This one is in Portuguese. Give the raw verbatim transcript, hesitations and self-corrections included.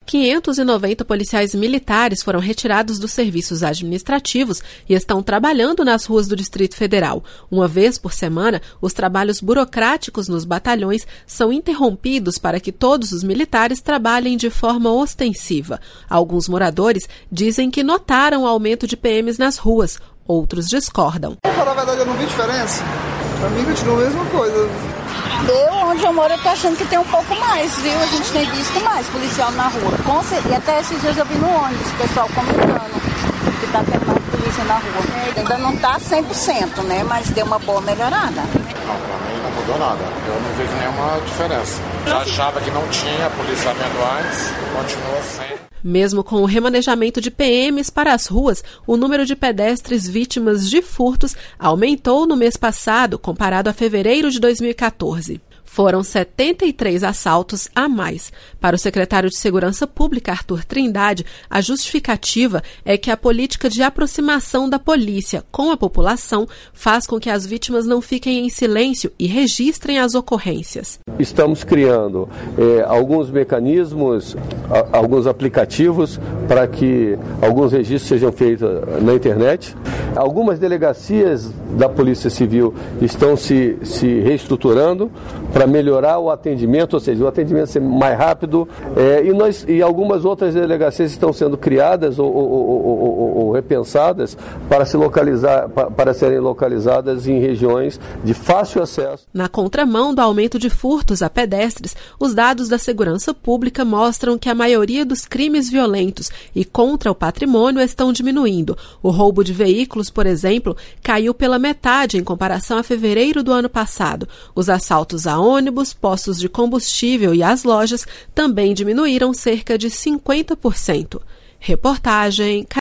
quinhentos e noventa policiais militares foram retirados dos serviços administrativos e estão trabalhando nas ruas do Distrito Federal. Uma vez por semana, os trabalhos burocráticos nos batalhões são interrompidos para que todos os militares trabalhem de forma ostensiva. Alguns moradores dizem que notaram o aumento de P Ms nas ruas, outros discordam. Na verdade, eu não vi diferença. Para mim, continua a mesma coisa. Eu, onde eu moro, eu tô achando que tem um pouco mais, viu? A gente tem visto mais policial na rua. Com certeza. E até esses dias eu vi no ônibus, o pessoal comentando que tá tendo mais polícia na rua. Ainda não tá cem por cento, né? Mas deu uma boa melhorada. Não, pra mim não mudou nada. Eu não vejo nenhuma diferença. Já achava que não tinha policiamento antes, continua sem. Mesmo com o remanejamento de P Ms para as ruas, o número de pedestres vítimas de furtos aumentou no mês passado, comparado a fevereiro de dois mil e quatorze. Foram setenta e três assaltos a mais. Para o secretário de Segurança Pública, Arthur Trindade, a justificativa é que a política de aproximação da polícia com a população faz com que as vítimas não fiquem em silêncio e registrem as ocorrências. Estamos criando eh, alguns mecanismos, a, alguns aplicativos para que alguns registros sejam feitos na internet. Algumas delegacias da Polícia Civil estão se, se reestruturando para melhorar o atendimento, ou seja, o atendimento ser mais rápido, é, e, nós, e algumas outras delegacias estão sendo criadas ou, ou, ou, ou, ou repensadas para, se localizar, para, para serem localizadas em regiões de fácil acesso. Na contramão do aumento de furtos a pedestres, os dados da segurança pública mostram que a maioria dos crimes violentos e contra o patrimônio estão diminuindo. O roubo de veículos, por exemplo, caiu pela metade em comparação a fevereiro do ano passado. Os assaltos a ônibus, postos de combustível e as lojas também diminuíram cerca de cinquenta por cento. Reportagem